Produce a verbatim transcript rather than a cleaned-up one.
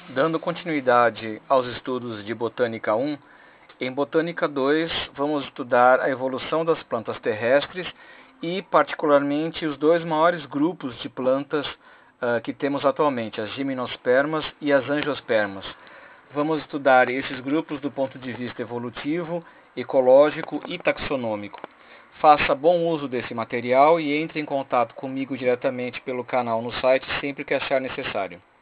Dando continuidade aos estudos de Botânica um, em Botânica dois vamos estudar a evolução das plantas terrestres e particularmente os dois maiores grupos de plantas uh, que temos atualmente, as gimnospermas e as angiospermas. Vamos estudar esses grupos do ponto de vista evolutivo, ecológico e taxonômico. Faça bom uso desse material e entre em contato comigo diretamente pelo canal no site sempre que achar necessário.